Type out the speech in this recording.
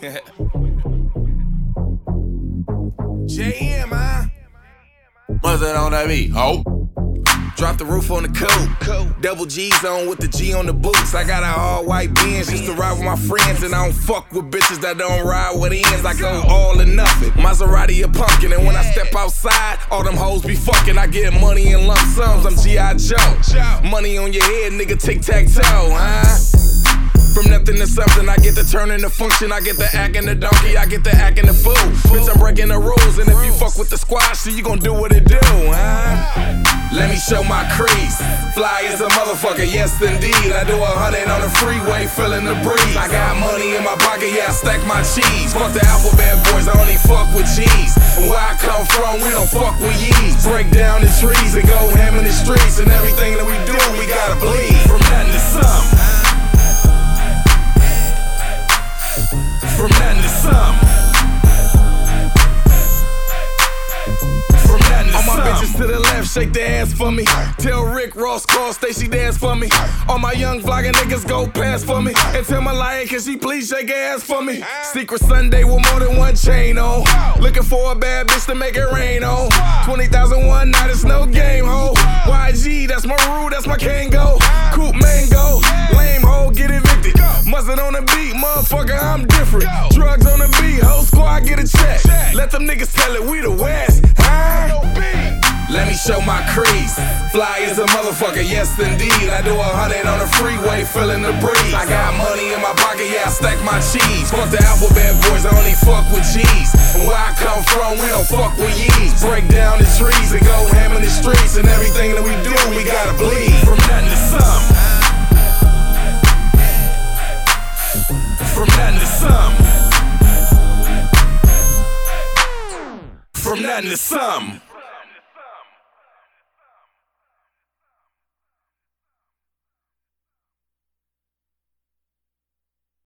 JM, huh? Mother on that beat, ho. Drop the roof on the coupe. Double G's on with the G on the boots. I got an all-white Benz just to ride with my friends. And I don't fuck with bitches that don't ride with ends. I go all or nothing. Maserati a pumpkin. And when I step outside, all them hoes be fucking. I get money in lump sums. I'm G.I. Joe. Money on your head, nigga, tic-tac-toe, huh? From nothing to something, I get the turn into function. I get the act in the donkey, I get the act in the fool. Bitch, I'm breaking the rules, and if you fuck with the squad, shit, you gon' do what it do, huh? Let me show my crease. Fly as a motherfucker, yes indeed. I do 100 on the freeway, feeling the breeze. I got money in my pocket, yeah, I stack my cheese. Fuck the alphabet boys, I only fuck with G's. And where I come from, we don't fuck with yees. Break down the trees and go ham in the streets. And everything that we do, we gotta bleed. From nothing to something. From nothing to something. From nothing to all my bitches to the left, shake their ass for me. Tell Rick Ross, call Stacy, dance for me. All my young vlogging niggas go pass for me. And tell Malaya, can she please shake her ass for me? Secret Sunday with more than one chain on. Looking for a bad bitch to make it rain on. 20,000 one night, it's no game, ho. YG, that's my rule, that's my Kango. Coupe Mango, lame ho, get evicted. Mustard on the beat, motherfucker, I'm different. Drugs on the beat, whole squad get a check. Let them niggas tell it, we the West, huh? Let me show my crease. Fly as a motherfucker, yes indeed. I do 100 on the freeway, feeling the breeze. I got money in my pocket, yeah, I stack my cheese. Fuck the alphabet boys, I only fuck with G's. And where I come from, we don't fuck with yees. Break down the trees and go ham in the streets. And everything that we do, we gotta bleed. From nothing to something. From nothing to something. From nothing to something.